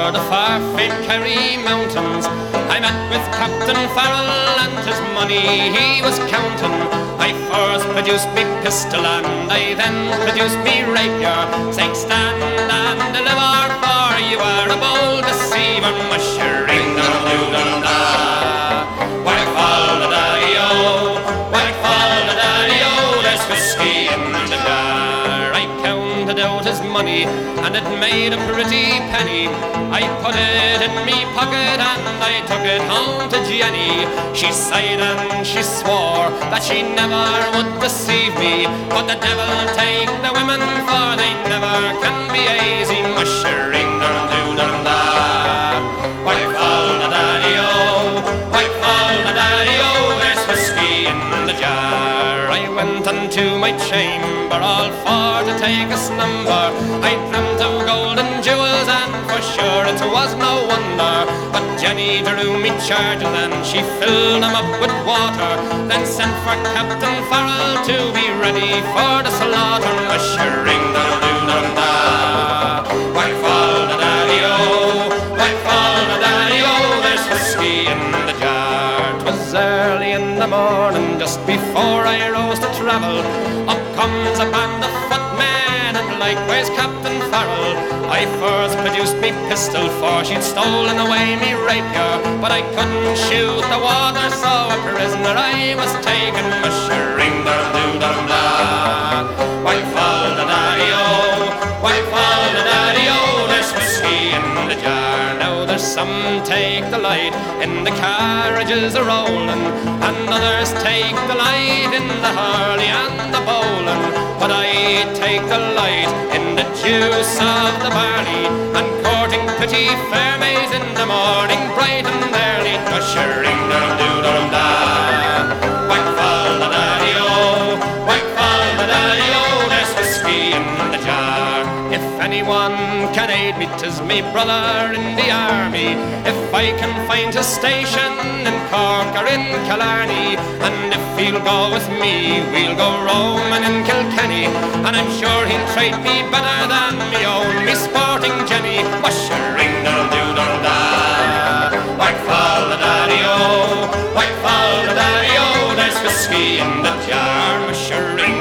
over the far-famed Kerry mountains, I met with Captain Farrell and his money he was counting. I first produced me pistol and I then produced me rapier, saying stand and deliver, for you are a bold deceiver. Mushering da-doo-dum-da, whack fall the daddy-o, whack fall the daddy-o, there's whiskey in the jar. I counted out his money and it made a pretty penny. I put it in me pocket and I took it home to Jenny. She sighed and she swore that she never would deceive me, but the devil take the women, for they never can be easy. Mushering da-doo-dum-da, whack fall the daddy-o, whack fall the daddy-o, there's whiskey in the jar. I went unto my chamber all for to take a slumber. I dreamt of gold and jewels, and for sure it was no wonder. But Jenny drew me charges and she filled them up with water, then sent for Captain Farrell to be ready for the slaughter. Mushering da-doo-dum-da, whack fall the daddy-o, whack fall the daddy-o, there's whiskey in the jar. 'Twas early in the morning, just before I rose to travel, up comes a band of footmen and likewise Captain Farrell. I first produced me pistol, for she'd stolen away me rapier, but I couldn't shoot the water, so a prisoner I was taken. Mushering da-doo-dum-da, whack fall the daddy-o, whack fall the daddy-o, there's whiskey in the jar. Now there's some take delight in the carriages a-rolling, and others take delight in the hurley and the bowling, but I take delight in the juice of the barley, and courting pretty fair maids in the morning bright and early. Mushering da-doo-dum-da, whack fall the daddy-o, whack fall the daddy-o, there's whiskey in the jar. If anyone can aid me, 'tis me brother in the army. If I can find his station in Cork or in Killarney, and if he'll go with me, we'll go roaming in Kilkenny, and I'm sure he'll treat me better than me own, me sporting Jenny. Mushering da-doo-dum-da, whack fall the daddy-o, whack fall the daddy-o, there's whiskey in the jar. Mushering